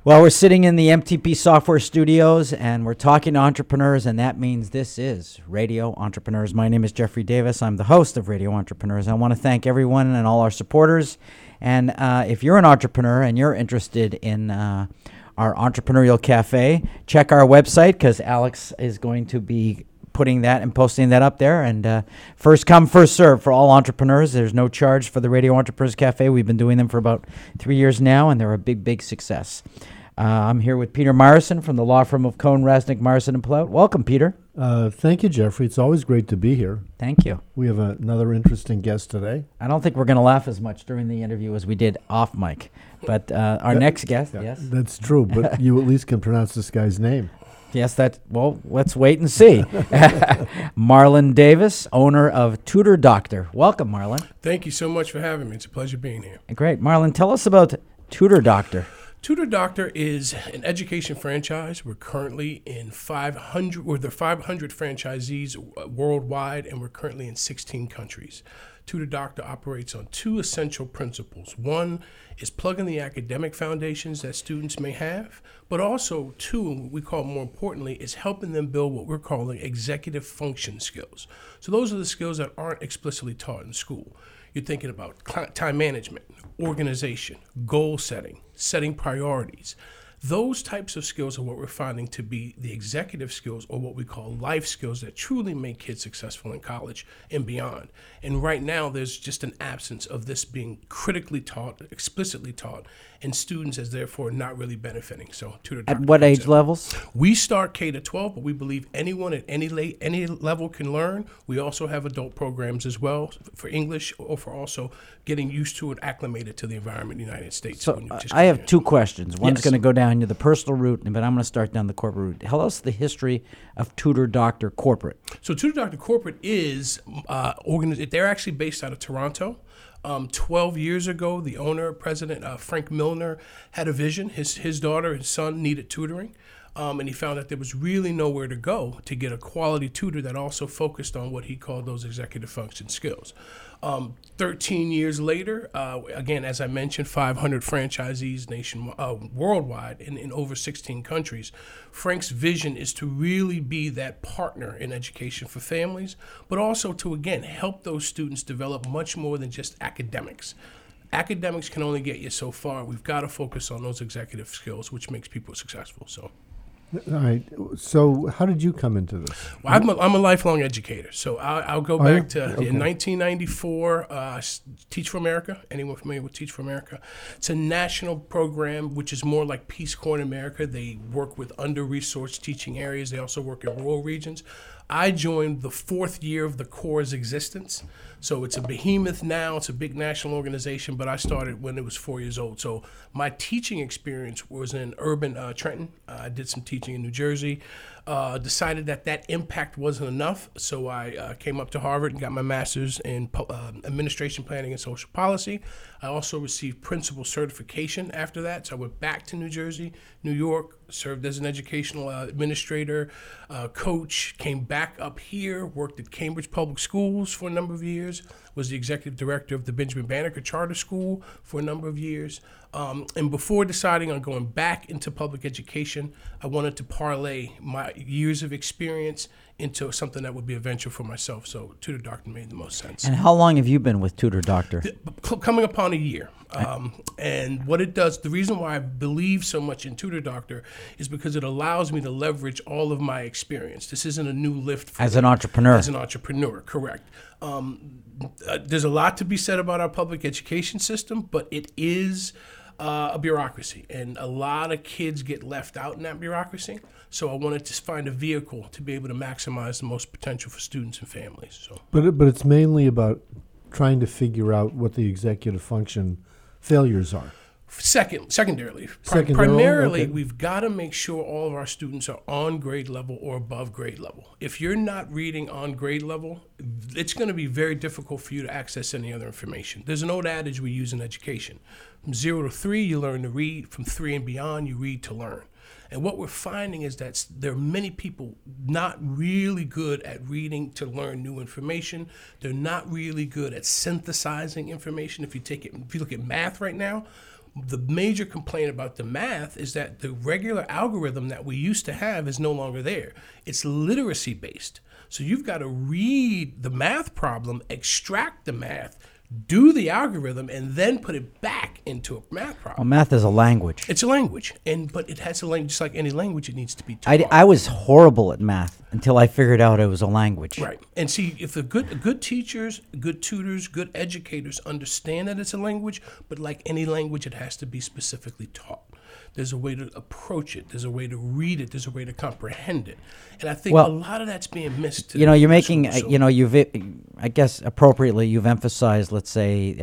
Well, we're sitting in the MTP Software Studios, and we're talking to entrepreneurs, and that means this is Radio Entrepreneurs. My name is Jeffrey Davis. I'm the host of Radio Entrepreneurs. I want to thank everyone and all our supporters. And if you're an entrepreneur and you're interested in our Entrepreneurial Cafe, check our website, because Alex is going to be putting that and posting that up there. And first come, first serve for all entrepreneurs. There's no charge for the Radio Entrepreneurs Cafe. We've been doing them for about 3 years now, and they're a big, big success. I'm here with Peter Myerson from the law firm of Cohn, Rasnick, Myerson, and Plout. Welcome, Peter. Thank you, Jeffrey. It's always great to be here. Thank you. We have another interesting guest today. I don't think we're going to laugh as much during the interview as we did off mic. But our next guest, yes? That's true, but you at least can pronounce this guy's name. Yes, well, let's wait and see. Marlon Davis, owner of Tutor Doctor. Welcome, Marlon. Thank you so much for having me. It's a pleasure being here. Great. Marlon, tell us about Tutor Doctor. Tutor Doctor is an education franchise. We're currently in 500, we're the 500 franchisees worldwide, and we're currently in 16 countries. Tutor Doctor operates on two essential principles. One is plugging the academic foundations that students may have, but also two, we call more importantly, is helping them build what we're calling executive function skills. So those are the skills that aren't explicitly taught in school. You're thinking about time management, organization, goal setting, setting priorities. Those types of skills are what we're finding to be the executive skills, or what we call life skills, that truly make kids successful in college and beyond. And right now, there's just an absence of this being critically taught, explicitly taught, and students as therefore not really benefiting. So, Tutor Doctor. At what age levels? We start K to 12, but we believe anyone at any level can learn. We also have adult programs as well for English, or for also getting used to it, acclimated to the environment in the United States. So I have two questions. One's Yes. going to go down to the personal route, but I'm going to start down the corporate route. Tell us the history of Tutor Doctor Corporate. So Tutor Doctor Corporate is they're actually based out of Toronto. 12 years ago, the owner, President Frank Milner, had a vision. His daughter, his son needed tutoring. And he found that there was really nowhere to go to get a quality tutor that also focused on what he called those executive function skills. 13 years later, again, as I mentioned, 500 franchisees worldwide in over 16 countries. Frank's vision is to really be that partner in education for families, but also to, again, help those students develop much more than just academics. Academics can only get you so far. We've got to focus on those executive skills, which makes people successful. So. All right. So how did you come into this? Well, I'm a lifelong educator. So I'll go back to in 1994, Teach for America. Anyone familiar with Teach for America? It's a national program, which is more like Peace Corps in America. They work with under-resourced teaching areas. They also work in rural regions. I joined the fourth year of the Corps' existence. So it's a behemoth now. It's a big national organization, but I started when it was 4 years old. So my teaching experience was in urban Trenton. I did some teaching in New Jersey. Decided that impact wasn't enough, so I came up to Harvard and got my master's in administration planning and social policy. I also received principal certification after that, so I went back to New Jersey, New York, served as an educational administrator, coach, came back up here, worked at Cambridge Public Schools for a number of years, was the executive director of the Benjamin Banneker Charter School for a number of years. And before deciding on going back into public education, I wanted to parlay my years of experience into something that would be a venture for myself. So Tutor Doctor made the most sense. And how long have you been with Tutor Doctor? Coming upon a year. And what it does, the reason why I believe so much in Tutor Doctor is because it allows me to leverage all of my experience. This isn't a new lift for As me. an entrepreneur. As an entrepreneur, correct. There's a lot to be said about our public education system, but it is a bureaucracy, and a lot of kids get left out in that bureaucracy. So I wanted to find a vehicle to be able to maximize the most potential for students and families. So, But it's mainly about trying to figure out what the executive function failures are. Secondarily, primarily, we've got to make sure all of our students are on grade level or above grade level. If you're not reading on grade level, it's going to be very difficult for you to access any other information. There's an old adage we use in education. From 0 to 3, you learn to read. From 3 and beyond, you read to learn. And what we're finding is that there are many people not really good at reading to learn new information. They're not really good at synthesizing information. If you look at math right now, The major complaint about the math is that the regular algorithm that we used to have is no longer there. It's literacy based. So you've got to read the math problem, extract the math, do the algorithm, and then put it back into a math Well, problem. math is a language. It's a language, but it has a language, just like any language, it needs to be taught. I was horrible at math until I figured out it was a language. Right. And see, if the good teachers, good tutors, good educators understand that it's a language, but like any language, it has to be specifically taught. There's a way to approach it. There's a way to read it. There's a way to comprehend it. And I think Well, a lot of that's being missed. You know, you're today. making, So- you know, I guess appropriately, you've emphasized, let's say,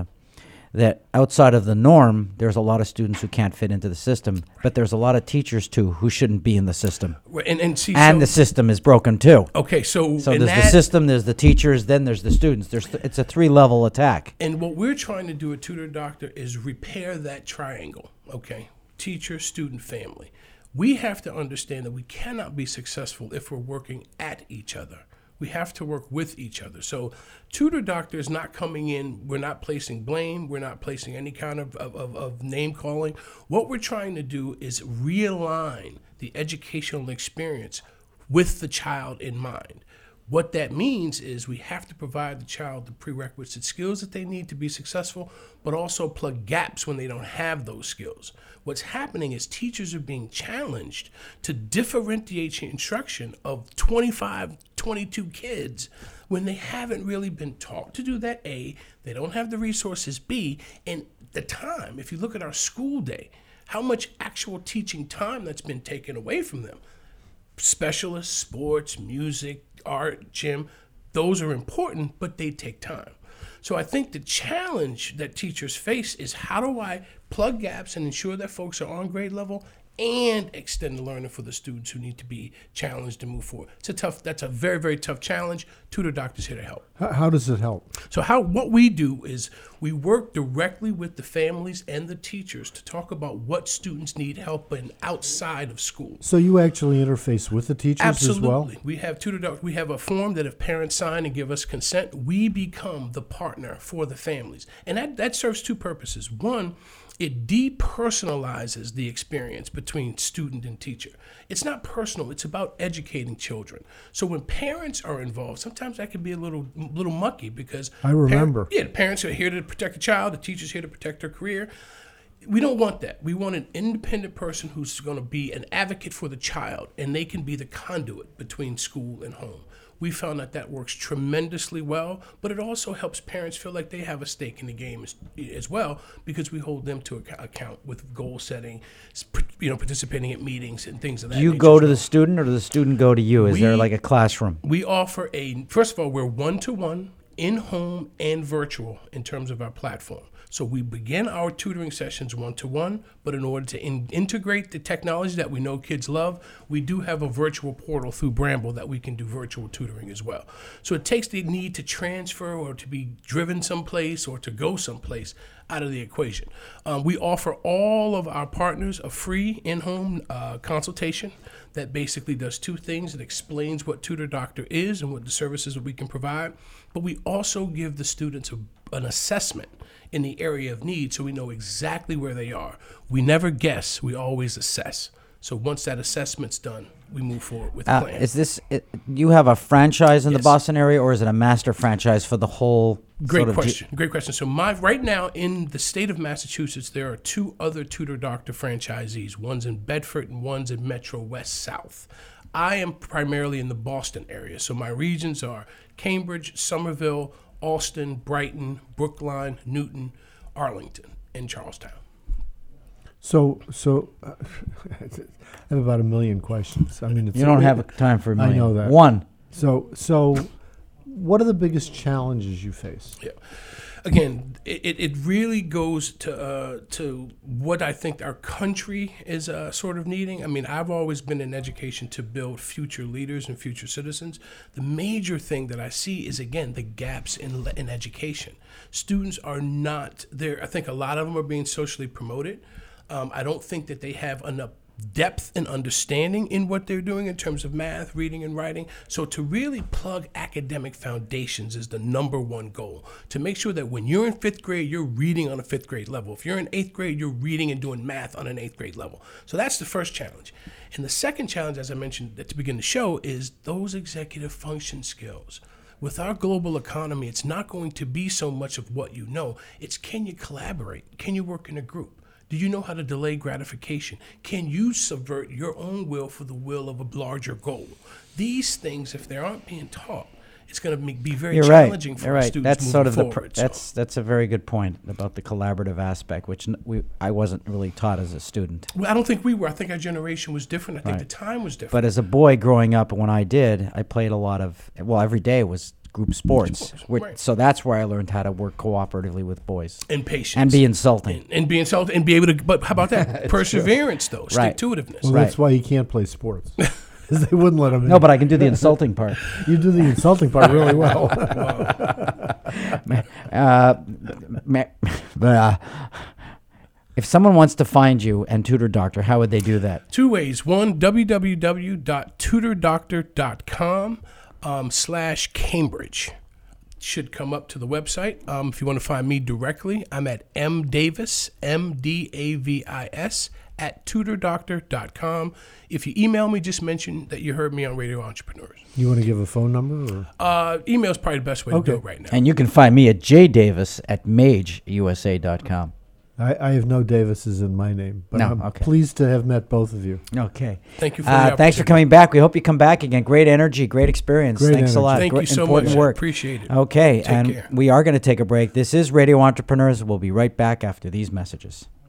that outside of the norm, there's a lot of students who can't fit into the system, but there's a lot of teachers too who shouldn't be in the system, and see, and so, the system is broken too. okay, so, So and there's the that, system, there's the teachers, then there's the students. It's a 3-level attack. and what we're trying to do at Tutor Doctor is repair that triangle, okay? Teacher, student, family. We have to understand that we cannot be successful if we're working at each other. We have to work with each other. So Tutor Doctor is not coming in, we're not placing blame, we're not placing any kind of name calling. What we're trying to do is realign the educational experience with the child in mind. What that means is we have to provide the child the prerequisite skills that they need to be successful, but also plug gaps when they don't have those skills. What's happening is teachers are being challenged to differentiate instruction of 25, 22 kids when they haven't really been taught to do that, A, they don't have the resources, B, and the time. If you look at our school day, how much actual teaching time that's been taken away from them. Specialists, sports, music, art, gym, those are important, but they take time. So I think the challenge that teachers face is how do I plug gaps and ensure that folks are on grade level and extend the learning for the students who need to be challenged and move forward. That's a very, very tough challenge. Tutor Doctor's here to help. How does it help? So what we do is we work directly with the families and the teachers to talk about what students need help in outside of school. So you actually interface with the teachers Absolutely. as well? We have Tutor Doctor. We have a form that if parents sign and give us consent, we become the partner for the families. And that serves two purposes. One, it depersonalizes the experience between student and teacher. It's not personal. It's about educating children. So when parents are involved, sometimes that can be a little mucky because I remember. the parents are here to protect the child. The teacher's here to protect their career. We don't want that. We want an independent person who's going to be an advocate for the child, and they can be the conduit between school and home. We found that works tremendously well, but it also helps parents feel like they have a stake in the game as well, because we hold them to account with goal setting, participating at meetings and things of that Do you nature go as to the well. student or does the student go to you? Is there We- like a classroom? We offer first of all, we're one-to-one, in-home and virtual in terms of our platform. So we begin our tutoring sessions one-to-one, but in order to integrate the technology that we know kids love, we do have a virtual portal through Bramble that we can do virtual tutoring as well. So it takes the need to transfer or to be driven someplace or to go someplace out of the equation. We offer all of our partners a free in-home consultation that basically does two things. It explains what Tutor Doctor is and what the services that we can provide, but we also give the students an assessment in the area of need so we know exactly where they are. We never guess, we always assess. So once that assessment's done, we move forward with the plan. Is this? You have a franchise in the Yes. Boston area, or is it a master franchise for the whole? Great sort of question. Great question. So right now in the state of Massachusetts, there are two other Tutor Doctor franchisees. One's in Bedford and one's in Metro West South. I am primarily in the Boston area. So my regions are Cambridge, Somerville, Alston, Brighton, Brookline, Newton, Arlington, and Charlestown. So I have about a million questions. I mean, You don't have time for a I million. know that. One. So what are the biggest challenges you face? Yeah. Again, it really goes to what I think our country is sort of needing. I mean, I've always been in education to build future leaders and future citizens. The major thing that I see is, again, the gaps in education. Students are not there. I think a lot of them are being socially promoted. I don't think that they have enough depth and understanding in what they're doing in terms of math, reading, and writing. So to really plug academic foundations is the number one goal. To make sure that when you're in 5th grade, you're reading on a 5th grade level. If you're in 8th grade, you're reading and doing math on an 8th grade level. So that's the first challenge. And the second challenge, as I mentioned at the beginning of the show, is those executive function skills. With our global economy, it's not going to be so much of what you know. It's can you collaborate? Can you work in a group? Do you know how to delay gratification? Can you subvert your own will for the will of a larger goal? These things, if they aren't being taught, it's going to be very challenging for our students That's sort of forward. That's a very good point about the collaborative aspect, which I wasn't really taught as a student. Well, I don't think we were. I think our generation was different. I think the time was different. But as a boy growing up, when I did, I played a lot of, every day was group sports. Right. So that's where I learned how to work cooperatively with boys. And patience. And be insulting. And be insulting and be able to, but how about that? Perseverance, though. Right. Stick-to-itiveness. Well, that's why he can't play sports. Because they wouldn't let him in. No, but I can do the insulting part. You do the insulting part really well. If someone wants to find you and Tutor Doctor, how would they do that? 2 ways. One, www.tutordoctor.com /Cambridge. Should come up to the website. If you want to find me directly, I'm at mdavis, MDAVIS, @tutordoctor.com. If you email me, just mention that you heard me on Radio Entrepreneurs. You want to give a phone number? Or? Email is probably the best way to do it right now. And you can find me at jdavis@mageusa.com. I have no Davises in my name, but I'm pleased to have met both of you. Okay. Thank you for the opportunity. Thanks for coming back. We hope you come back again. Great energy, great experience. Thanks a lot. Thank you so important much. Work. Appreciate it. Okay, Take and care. we are going to take a break. This is Radio Entrepreneurs. We'll be right back after these messages.